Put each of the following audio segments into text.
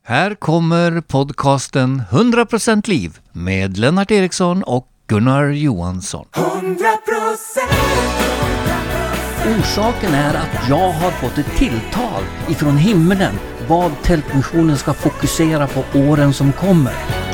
Här kommer podcasten 100% liv med Lennart Eriksson och Gunnar Johansson. 100%. Orsaken är att jag har fått ett tilltal ifrån himlen vad Tältmissionen ska fokusera på åren som kommer.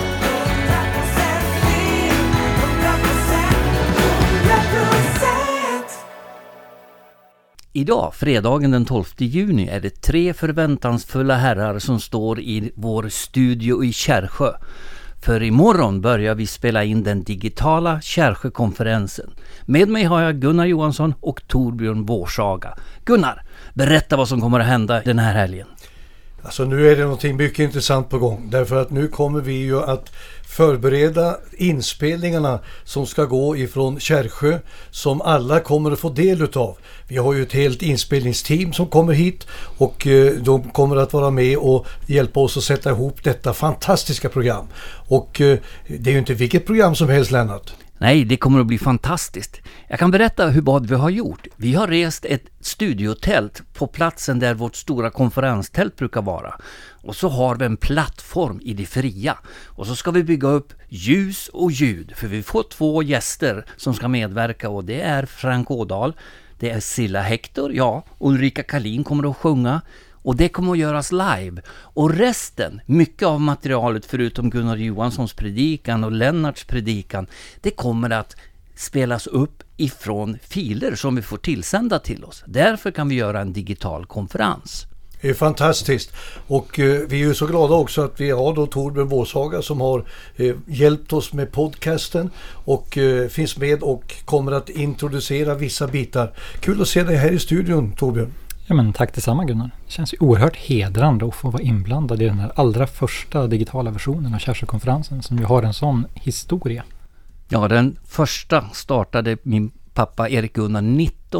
Idag, fredagen den 12 juni, är det 3 förväntansfulla herrar som står i vår studio i Kärrsjö. För imorgon börjar vi spela in den digitala Kärrsjö-konferensen. Med mig har jag Gunnar Johansson och Torbjörn Vårsaga. Gunnar, berätta vad som kommer att hända den här helgen. Alltså nu är det någonting mycket intressant på gång. Därför att nu kommer vi ju att förbereda inspelningarna som ska gå ifrån Kärrsjö, som alla kommer att få del utav. Vi har ju ett helt inspelningsteam som kommer hit och de kommer att vara med och hjälpa oss att sätta ihop detta fantastiska program. Och det är ju inte vilket program som helst, Lennart. Nej, det kommer att bli fantastiskt. Jag kan berätta vad vi har gjort. Vi har rest ett studiotält på platsen där vårt stora konferenstält brukar vara. Och så har vi en plattform i det fria. Och så ska vi bygga upp ljus och ljud. För vi får 2 gäster som ska medverka, och det är Frank Ådahl, det är Silla Hector, ja, Ulrika Karlin kommer att sjunga. Och det kommer att göras live. Och resten, mycket av materialet förutom Gunnar Johanssons predikan och Lennarts predikan, det kommer att spelas upp ifrån filer som vi får tillsända till oss. Därför kan vi göra en digital konferens. Det är fantastiskt. Och vi är ju så glada också att vi har då Torbjörn Vårsaga som har hjälpt oss med podcasten och finns med och kommer att introducera vissa bitar. Kul att se dig här i studion, Torbjörn. Ja, men tack detsamma, Gunnar. Det känns ju oerhört hedrande att få vara inblandad i den här allra första digitala versionen av Kärrsjö-konferensen som ju har en sån historia. Ja, den första startade min pappa Erik Gunnar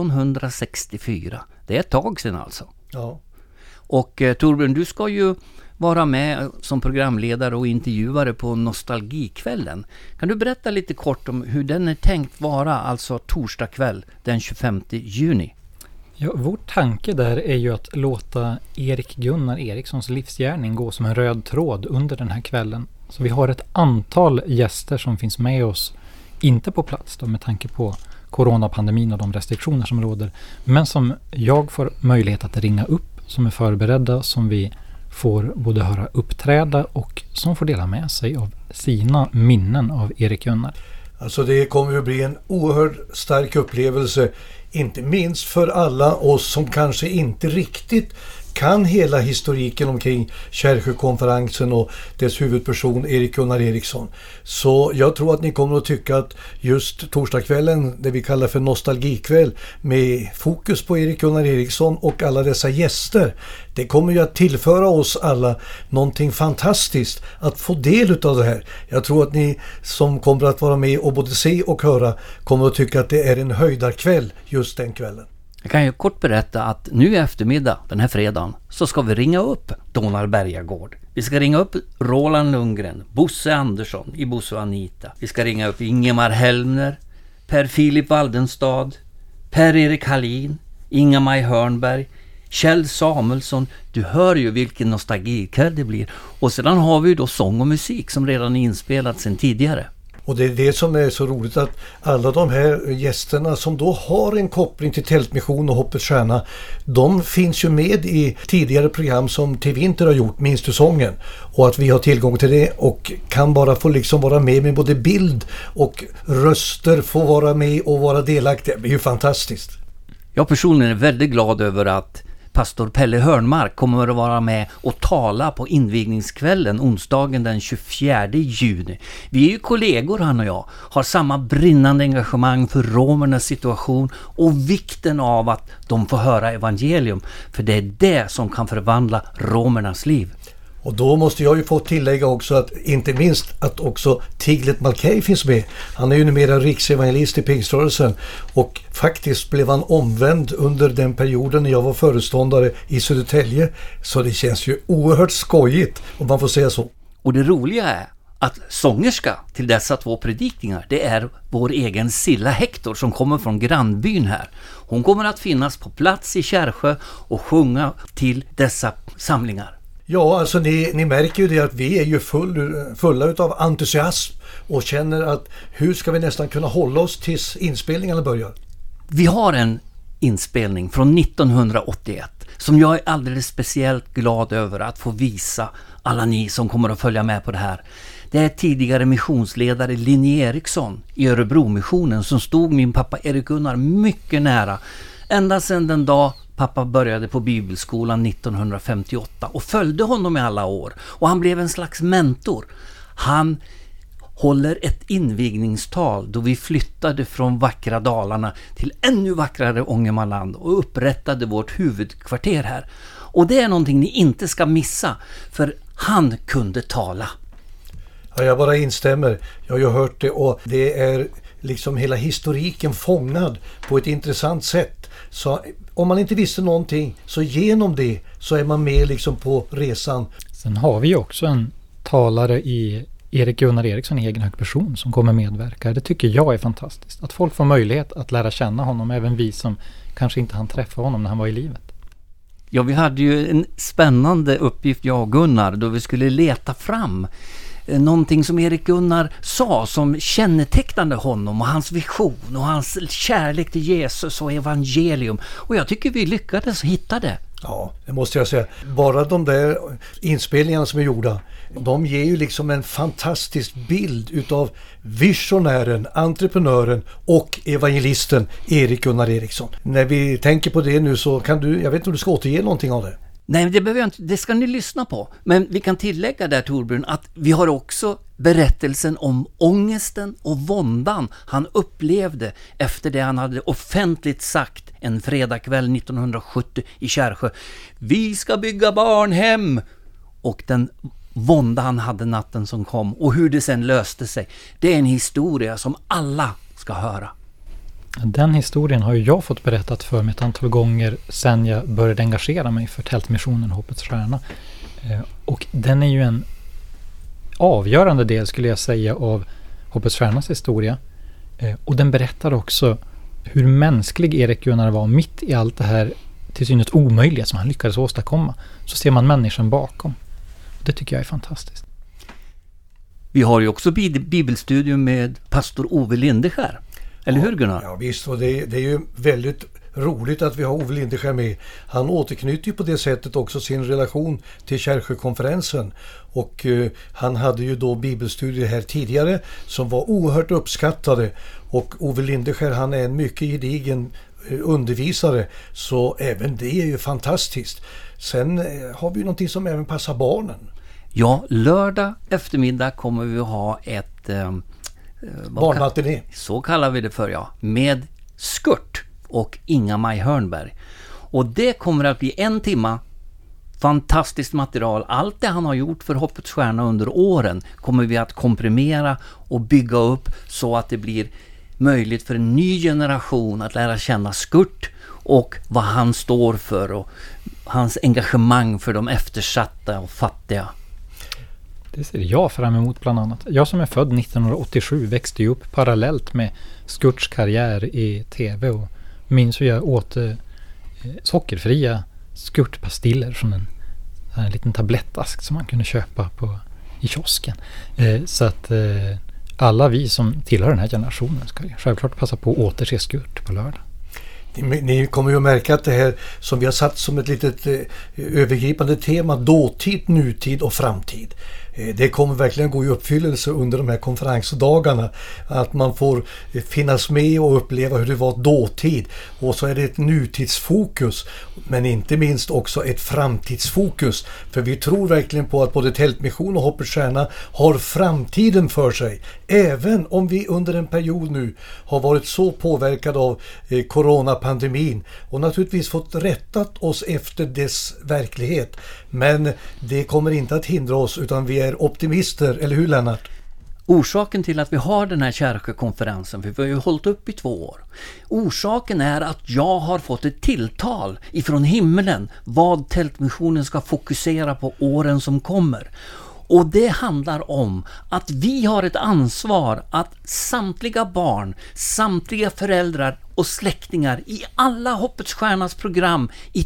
1964. Det är ett tag sedan alltså. Ja. Och Torbjörn, du ska ju vara med som programledare och intervjuare på Nostalgikvällen. Kan du berätta lite kort om hur den är tänkt vara, alltså torsdag kväll den 25 juni? Ja, vår tanke där är ju att låta Erik Gunnar Erikssons livsgärning gå som en röd tråd under den här kvällen. Så vi har ett antal gäster som finns med oss, inte på plats då, med tanke på coronapandemin och de restriktioner som råder, men som jag får möjlighet att ringa upp, som är förberedda, som vi får både höra uppträda och som får dela med sig av sina minnen av Erik Gunnar. Alltså det kommer att bli en oerhört stark upplevelse, inte minst för alla oss som kanske inte riktigt kan hela historiken omkring Kärrsjö-konferensen och dess huvudperson Erik Gunnar Eriksson. Så jag tror att ni kommer att tycka att just torsdagskvällen, det vi kallar för nostalgikväll, med fokus på Erik Gunnar Eriksson och alla dessa gäster, det kommer ju att tillföra oss alla någonting fantastiskt att få del av det här. Jag tror att ni som kommer att vara med och både se och höra kommer att tycka att det är en höjdarkväll just den kvällen. Jag kan ju kort berätta att nu i eftermiddag, den här fredagen, så ska vi ringa upp Donald Bergagård. Vi ska ringa upp Roland Lundgren, Bosse Andersson i Bosse och Anita. Vi ska ringa upp Ingemar Helmner, Per Filip Waldenstad, Per-Erik Hallin, Inga-Maj Hörnberg, Kjell Samuelsson. Du hör ju vilken nostalgikväll det blir. Och sedan har vi ju då sång och musik som redan är inspelat sedan tidigare. Och det är det som är så roligt, att alla de här gästerna som då har en koppling till Tältmission och Hoppets Stjärna, de finns ju med i tidigare program som TV Vinter har gjort, Minns du sången? Och att vi har tillgång till det och kan bara få liksom vara med både bild och röster, få vara med och vara delaktiga. Det är ju fantastiskt. Jag personligen är väldigt glad över att pastor Pelle Hörnmark kommer att vara med och tala på invigningskvällen onsdagen den 24 juni. Vi är ju kollegor, han och jag, har samma brinnande engagemang för romernas situation och vikten av att de får höra evangelium, för det är det som kan förvandla romernas liv. Och då måste jag ju få tillägga också att inte minst att också Tiglet Malkay finns med. Han är ju numera riksevangelist i Pingströrelsen och faktiskt blev han omvänd under den perioden när jag var föreståndare i Södertälje. Så det känns ju oerhört skojigt om man får säga så. Och det roliga är att sångerska till dessa 2 predikningar, det är vår egen Silla Hector som kommer från grannbyn här. Hon kommer att finnas på plats i Kärrsjö och sjunga till dessa samlingar. Ja, alltså ni märker ju det att vi är ju fulla utav entusiasm och känner att hur ska vi nästan kunna hålla oss tills inspelningarna börjar? Vi har en inspelning från 1981 som jag är alldeles speciellt glad över att få visa alla ni som kommer att följa med på det här. Det är tidigare missionsledare Linné Eriksson i Örebro-missionen som stod min pappa Erik Gunnar mycket nära. Ända sedan den dag pappa började på bibelskolan 1958 och följde honom i alla år. Och han blev en slags mentor. Han håller ett invigningstal då vi flyttade från vackra Dalarna till ännu vackrare Ångermanland och upprättade vårt huvudkvarter här. Och det är någonting ni inte ska missa, för han kunde tala. Ja, jag bara instämmer. Jag har ju hört det och det är liksom hela historiken fångad på ett intressant sätt. Så om man inte visste någonting så genom det så är man med liksom på resan. Sen har vi ju också en talare i Erik Gunnar Eriksson i egen hög person som kommer medverka. Det tycker jag är fantastiskt. Att folk får möjlighet att lära känna honom, även vi som kanske inte hann träffa honom när han var i livet. Ja, vi hade ju en spännande uppgift, jag och Gunnar, då vi skulle leta fram någonting som Erik Gunnar sa som kännetecknade honom och hans vision och hans kärlek till Jesus och evangelium. Och jag tycker vi lyckades hitta det. Ja, det måste jag säga. Bara de där inspelningarna som är gjorda, de ger ju liksom en fantastisk bild utav visionären, entreprenören och evangelisten Erik Gunnar Eriksson. När vi tänker på det nu så kan du, jag vet inte om du ska återge någonting av det. Nej, det behöver jag inte. Det ska ni lyssna på. Men vi kan tillägga där, Torbjörn, att vi har också berättelsen om ångesten och våndan han upplevde efter det han hade offentligt sagt en fredagkväll 1970 i Kärrsjö. Vi ska bygga barnhem! Och den vånda han hade natten som kom och hur det sen löste sig. Det är en historia som alla ska höra. Den historien har ju jag fått berättat för mig ett antal gånger sedan jag började engagera mig för Tältmissionen Hoppets Stjärna. Och den är ju en avgörande del, skulle jag säga, av Hoppets Stjärnas historia. Och den berättar också hur mänsklig Erik Gunnar var mitt i allt det här till synes omöjliga som han lyckades åstadkomma. Så ser man människan bakom. Det tycker jag är fantastiskt. Vi har ju också bibelstudium med pastor Ove Lindeskär. Eller hur, Gunnar? Ja visst, och det är ju väldigt roligt att vi har Ove Lindeskär med. Han återknyter ju på det sättet också sin relation till Kärrsjökonferensen. Och han hade ju då bibelstudier här tidigare som var oerhört uppskattade. Och Ove Lindeskär, han är en mycket gedigen undervisare, så även det är ju fantastiskt. Sen har vi ju någonting som även passar barnen. Ja, lördag eftermiddag kommer vi att ha ett barnmatiné. Så kallar vi det för, ja. Med Skurt och Inga-Maj Hörnberg. Och det kommer att bli 1 timme fantastiskt material. Allt det han har gjort för Hoppets Stjärna under åren kommer vi att komprimera och bygga upp så att det blir möjligt för en ny generation att lära känna Skurt och vad han står för och hans engagemang för de eftersatta och fattiga. Det ser jag fram emot bland annat. Jag som är född 1987 växte ju upp parallellt med Skurts karriär i tv och minns hur jag åt sockerfria Skurtpastiller från en liten tablettask som man kunde köpa i kiosken. Så att alla vi som tillhör den här generationen ska självklart passa på att återse Skurt på lördag. Ni kommer ju att märka att det här som vi har satt som ett litet övergripande tema, dåtid, nutid och framtid. Det kommer verkligen gå i uppfyllelse under de här konferensdagarna. Att man får finnas med och uppleva hur det var dåtid. Och så är det ett nutidsfokus, men inte minst också ett framtidsfokus. För vi tror verkligen på att både Tältmission och Hoppets Stjärna har framtiden för sig. Även om vi under en period nu har varit så påverkade av coronapandemin och naturligtvis fått rättat oss efter dess verklighet. Men det kommer inte att hindra oss, utan vi är optimister, eller hur Lennart? Orsaken till att vi har den här Kärrsjökonferensen, för vi har ju hållit upp i 2 år. Orsaken är att jag har fått ett tilltal ifrån himlen vad Tältmissionen ska fokusera på åren som kommer. Och det handlar om att vi har ett ansvar att samtliga barn, samtliga föräldrar och släktingar i alla Hoppets Stjärnas program i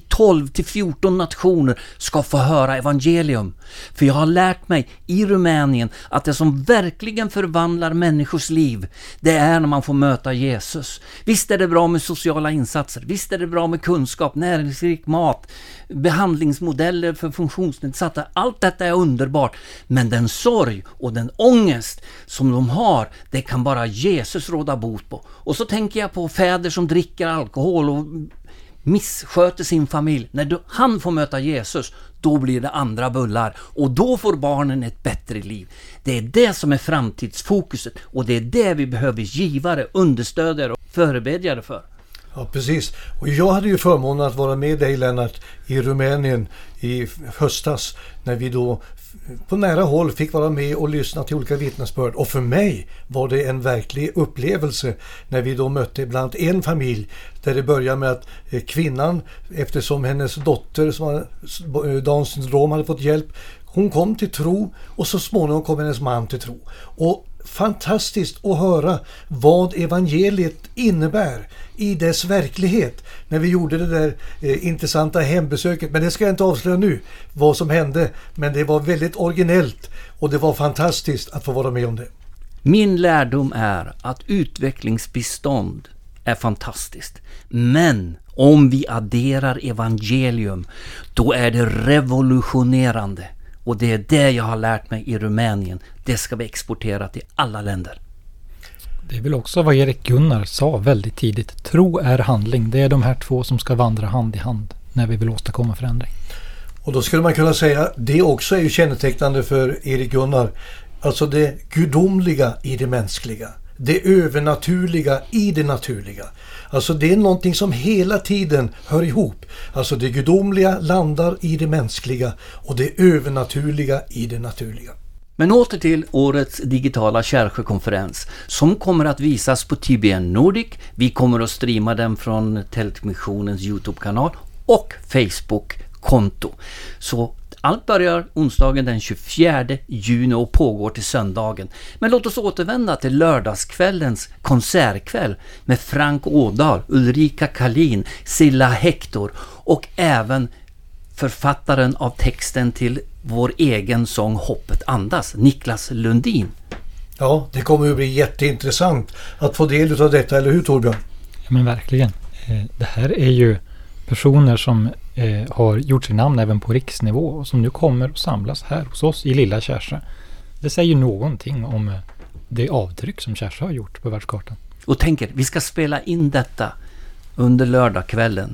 12-14 nationer ska få höra evangelium. För jag har lärt mig i Rumänien att det som verkligen förvandlar människors liv, det är när man får möta Jesus. Visst är det bra med sociala insatser, visst är det bra med kunskap, näringsrik mat, behandlingsmodeller för funktionsnedsatta. Allt detta är underbart, men den sorg och den ångest som de har, det kan bara Jesus råda bot på. Och så tänker jag på fäder som dricker alkohol och missköter sin familj. När han får möta Jesus, då blir det andra bullar och då får barnen ett bättre liv. Det är det som är framtidsfokuset och det är det vi behöver givare, understödjare och förebedjare för. Ja, precis. Och jag hade ju förmånen att vara med dig, Lennart, i Rumänien i höstas när vi då på nära håll fick vara med och lyssna till olika vittnesbörd. Och för mig var det en verklig upplevelse när vi då mötte bland annat en familj där det började med att kvinnan, eftersom hennes dotter som har Downs syndrom hade fått hjälp, hon kom till tro och så småningom kom hennes man till tro. Och fantastiskt att höra vad evangeliet innebär i dess verklighet när vi gjorde det där intressanta hembesöket. Men det ska jag inte avslöja nu vad som hände, men det var väldigt originellt och det var fantastiskt att få vara med om det. Min lärdom är att utvecklingsbistånd är fantastiskt, men om vi adderar evangelium, då är det revolutionerande. Och det är det jag har lärt mig i Rumänien. Det ska vi exportera till alla länder. Det är väl också vad Erik Gunnar sa väldigt tidigt. Tro är handling. Det är de här två som ska vandra hand i hand när vi vill åstadkomma förändring. Och då skulle man kunna säga att det också är ju kännetecknande för Erik Gunnar. Alltså det gudomliga i det mänskliga. Det övernaturliga i det naturliga. Alltså det är någonting som hela tiden hör ihop. Alltså det gudomliga landar i det mänskliga och det övernaturliga i det naturliga. Men åter till årets digitala Kärrsjökonferens som kommer att visas på TBN Nordic. Vi kommer att streama den från Tältmissionens YouTube-kanal och Facebook-konto. Så allt börjar onsdagen den 24 juni och pågår till söndagen. Men låt oss återvända till lördagskvällens konsertkväll med Frank Ådahl, Ulrika Kalin, Silla Hector och även författaren av texten till vår egen sång Hoppet andas, Niklas Lundin. Ja, det kommer att bli jätteintressant att få del av detta, eller hur Torbjörn? Ja, men verkligen. Det här är ju personer som har gjort sin namn även på riksnivå och som nu kommer att samlas här hos oss i lilla Kärrsjö. Det säger någonting om det avtryck som Kärrsjö har gjort på världskartan. Och tänker, vi ska spela in detta under lördagskvällen.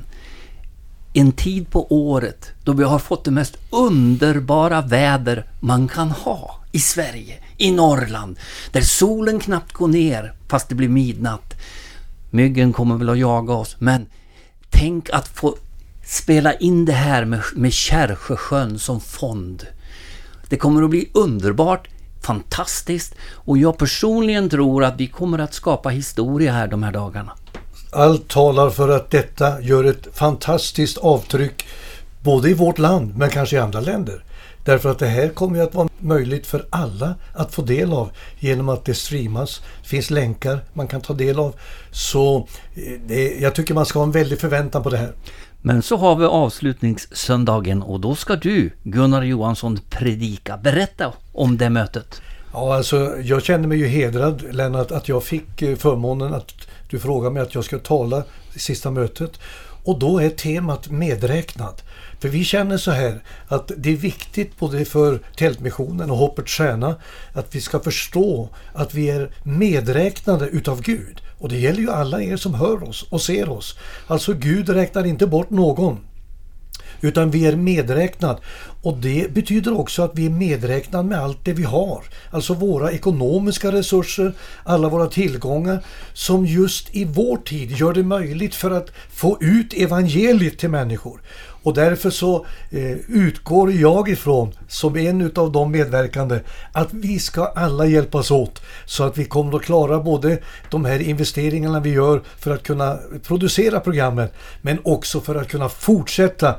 En tid på året då vi har fått det mest underbara väder man kan ha i Sverige, i Norrland, där solen knappt går ner fast det blir midnatt. Myggen kommer väl att jaga oss, men tänk att få spela in det här med Kärrsjösjön som fond. Det kommer att bli underbart, fantastiskt och jag personligen tror att vi kommer att skapa historia här de här dagarna. Allt talar för att detta gör ett fantastiskt avtryck både i vårt land men kanske i andra länder. Därför att det här kommer att vara möjligt för alla att få del av genom att det streamas. Det finns länkar man kan ta del av. Så jag tycker man ska ha en väldig förväntan på det här. Men så har vi avslutningssöndagen och då ska du, Gunnar Johansson, predika. Berätta om det mötet. Ja, alltså jag känner mig ju hedrad, Lennart, att jag fick förmånen att du frågade mig att jag ska tala i sista mötet. Och då är temat medräknad. För vi känner så här att det är viktigt både för Tältmissionen och Hoppets Stjärna att vi ska förstå att vi är medräknade utav Gud. Och det gäller ju alla er som hör oss och ser oss. Alltså Gud räknar inte bort någon. Utan vi är medräknad. Och det betyder också att vi är medräknad med allt det vi har. Alltså våra ekonomiska resurser, alla våra tillgångar som just i vår tid gör det möjligt för att få ut evangeliet till människor. Och därför så utgår jag ifrån som en av de medverkande att vi ska alla hjälpas åt så att vi kommer att klara både de här investeringarna vi gör för att kunna producera programmet men också för att kunna fortsätta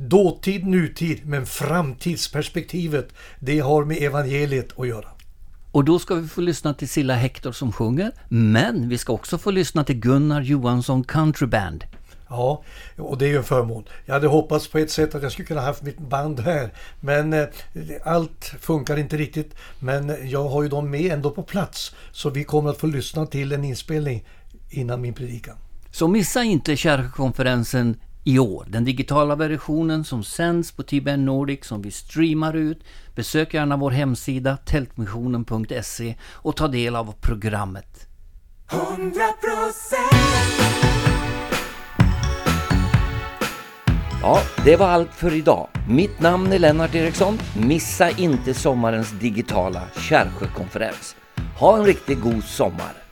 dåtid, nutid men framtidsperspektivet, det har med evangeliet att göra. Och då ska vi få lyssna till Silla Hector som sjunger, men vi ska också få lyssna till Gunnar Johansson Country Band. Ja, och det är ju en förmån. Jag hade hoppats på ett sätt att jag skulle kunna haft mitt band här, men allt funkar inte riktigt. Men jag har ju dem med ändå på plats, så vi kommer att få lyssna till en inspelning innan min predikan. Så missa inte Kärrkonferensen i år. Den digitala versionen som sänds på TBN Nordic som vi streamar ut. Besök gärna vår hemsida tältmissionen.se och ta del av programmet. 100%. Ja, det var allt för idag. Mitt namn är Lennart Eriksson. Missa inte sommarens digitala Kärrkonferens. Ha en riktigt god sommar.